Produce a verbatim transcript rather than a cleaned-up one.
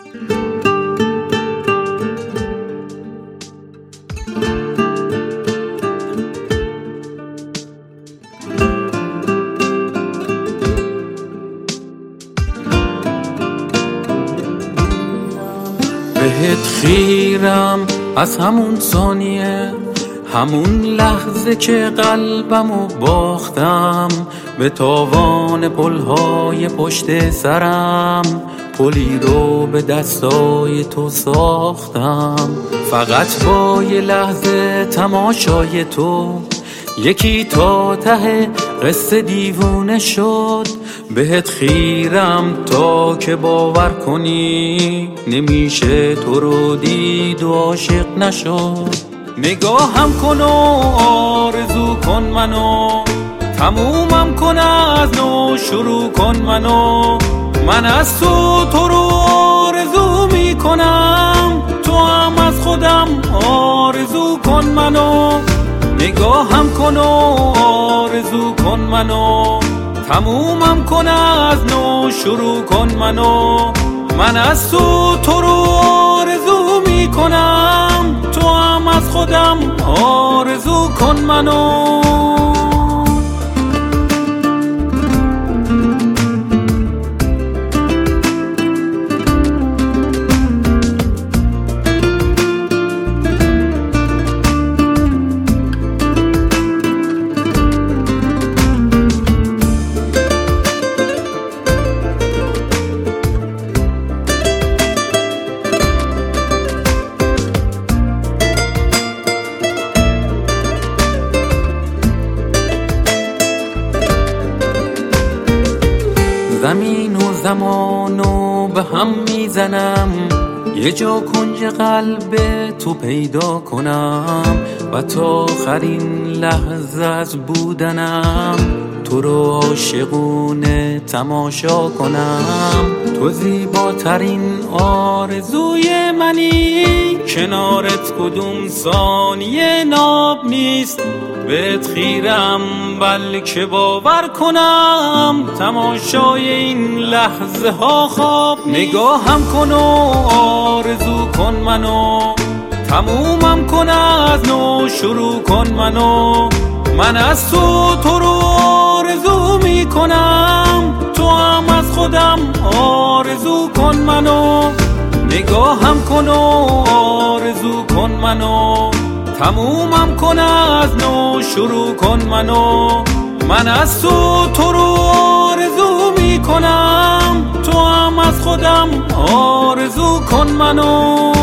بهت خیرم از همون ثانیه، همون لحظه که قلبمو باختم به تاوان پلهای پشت سرم. پلی رو به دستای تو ساختم، فقط با یه لحظه تماشای تو یکی تا ته قصه دیوونه شد. بهت خیرم تا که باور کنی نمیشه تو رو دید و عاشق نشد. نگاهم کن و آرزو کن منو، تمومم کن از نو شروع کن منو. من از تو تو رو آرزو میکنم، تو هم از خودم آرزو کن منو. نگاهم کن و آرزو کن منو، تمومم کن از نو شروع کن منو. من از تو تو رو آرزو میکنم، تو هم از خودم آرزو کن منو. زمین و زمانو به هم میزنم، یه جا کنج قلب تو پیدا کنم و تا آخرین لحظه از بودنم تو رو عاشقونه تماشا کنم. تو زیباترین آرزوی منی، کنارت کدوم ثانیه ناب نیست. بهت خیرم بلکه باور کنم، تماشای این لحظه ها خواب. نگاهم کن و آرزو کن منو، تمومم کن از نو شروع کن منو. من از تو تو رو آرزو میکنم، تو هم از خودم آرزو کن منو. نگاهم کن و آرزو کن منو، تمومم کن از نو شروع کن منو. من از تو تو رو آرزو میکنم، تو هم از خودم آرزو کن منو.